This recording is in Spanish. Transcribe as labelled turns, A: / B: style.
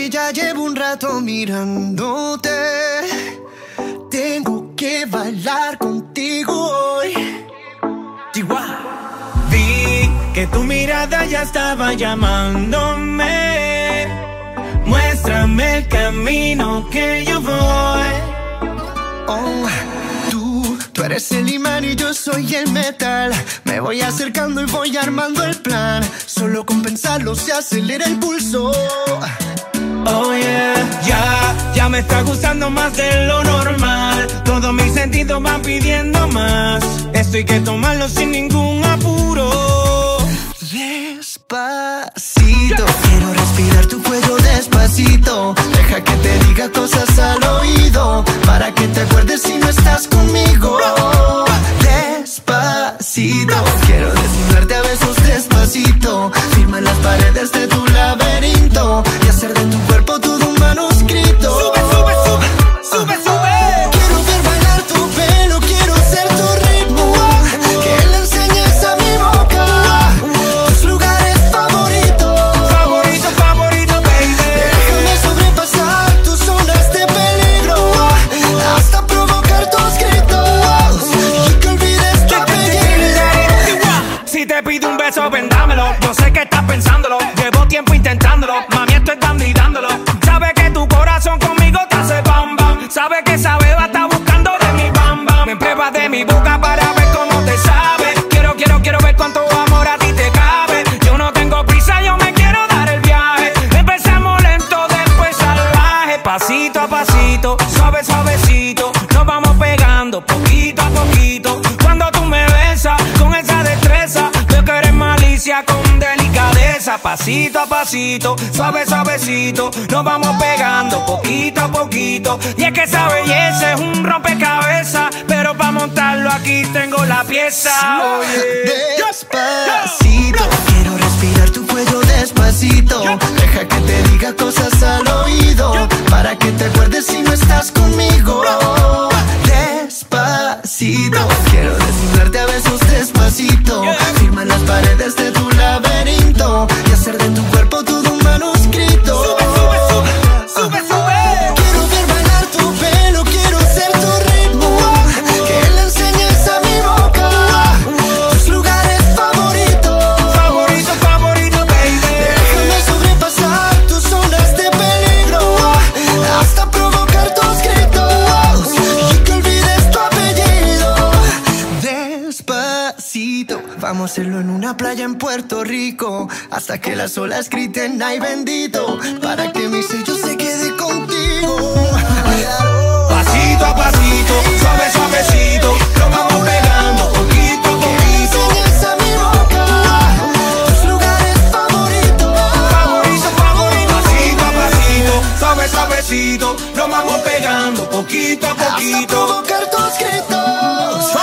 A: que ya llevo un rato mirándote. Tengo que bailar contigo hoy.
B: Chihuahua. Vi que tu mirada ya estaba llamándome. Muéstrame el camino que yo voy.
A: Oh, tú eres el imán y yo soy el metal. Me voy acercando y voy armando el plan. Solo con pensarlo se acelera el pulso.
B: Oh yeah, ya me está gustando más de lo normal. Todos mis sentidos van pidiendo más. Esto hay que tomarlo sin ningún apuro.
A: Despacito, quiero respirar tu cuello despacito. Deja que te diga cosas al oído, para que te acuerdes si no estás conmigo. Despacito, quiero desnudarte a besos despacito. Firma en las paredes de tu laberinto y hacer de tu cuerpo todo un manuscrito.
B: Sube, sube, sube, sube, sube.
A: Quiero ver bailar tu pelo, quiero ser tu ritmo. Que le enseñes a mi boca tus lugares favoritos.
B: Favorito, favorito, baby.
A: Déjame sobrepasar tus zonas de peligro, hasta provocar tus gritos y que olvides tu apellido.
B: Si te pido un beso, vendámelo. Yo sé que estás pensándolo. Llevo tiempo intentándolo. Mami, estoy dando y dándolo. Sabe que tu corazón conmigo te hace bam bam. Sabe que esa beba está buscando de mi bam bam. Me pruebas de mi boca para ver cómo te sabe. Quiero ver cuánto amor a ti te cabe. Yo no tengo prisa, yo me quiero dar el viaje. Empezamos lento, después salvaje. Pasito a pasito, suave, suavecito. Nos vamos pegando poquito a poquito. Cuando tú me besas con esa destreza, veo que eres malicia con delicadeza. Pasito a pasito, suave, suavecito. Nos vamos pegando poquito a poquito. Y es que esa belleza es un rompecabezas, pero para montarlo aquí tengo la pieza.
A: Despacito, quiero respirar tu cuello despacito. Deja que te diga cosas al oído, para que te acuerdes si no estás conmigo. Despacito, quiero desnudarte a besos despacito. Firma en las paredes de tu laberinto y hacer de tu cuerpo todo un manuscrito.
B: Sube, sube, sube, sube, sube.
A: Quiero ver bailar tu pelo, quiero ser tu ritmo. Que le enseñes a mi boca tus lugares favoritos.
B: Favorito, favorito, baby.
A: Déjame sobrepasar tus zonas de peligro, hasta provocar tus gritos y que olvides tu apellido. Despacito, vamos a hacerlo en una playa en Puerto Rico, hasta que las olas griten ay bendito, para que mi sello se quede contigo.
B: Pasito a pasito, suave, suavecito. Nos vamos pegando poquito a poquito.
A: Enseñas a mi boca tus lugares favoritos.
B: Favorito, favorito. Pasito a pasito, suave, suavecito. Nos vamos pegando poquito a
A: Hasta
B: poquito.
A: provocar tus gritos